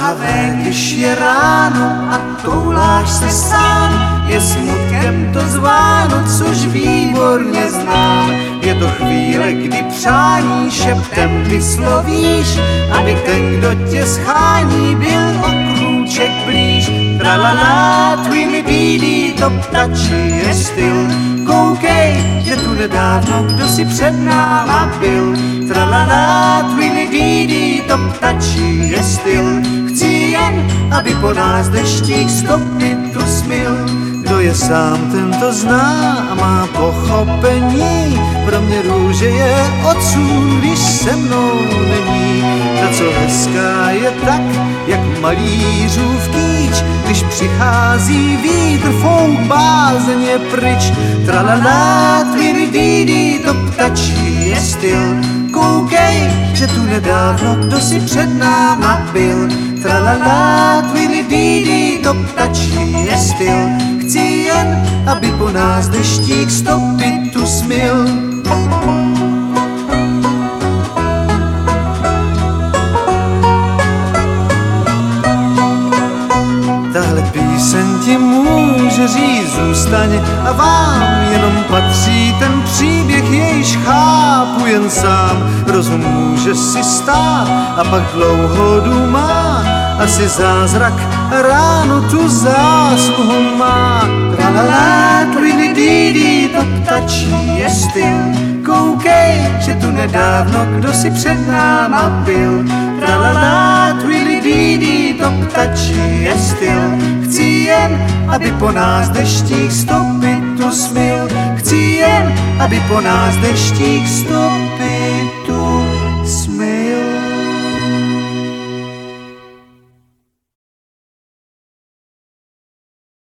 tmavé, když je ráno a touláš se sám. Je smutkem to zváno, což výborně znám. Je to chvíle, kdy přání šeptem vyslovíš, aby ten, kdo tě schání, byl o krůček blíž. Tralala, twili bílý, to ptačí je styl. Koukej, že tu nedávno kdo si před náma byl. Tralala, twili bílý, to ptačí je styl. Chci jen, aby po nás deštík stopy tu smil. Kdo je sám, ten to zná a má pochopení. Pro mě růže je odsud, když se mnou není. Ta, co hezká je tak, jak malířův kýč, když přichází vítr, fouk bázeň je pryč. Tralala, twidididi, to ptačí je styl. Koukej, že tu nedávno kdo si před náma byl. Tralala, twidididi, to ptačí je styl. Chci jen, aby po nás deštík stopy tu smil. Tahle píseň ti může říct zůstaň a vám jenom patří ten příběh, jejž chápu jen sám. Rozum může si stát a pak dlouho důmá, asi zázrak ráno tu zásluhu má. Tralala, twidididi, to ptačí je styl. Koukej, že tu nedávno kdo si před náma byl. Tralala, twidididi, to ptačí je styl. Chci jen, aby po nás deštík stopy tu smil. Chci jen, aby po nás deštík stopy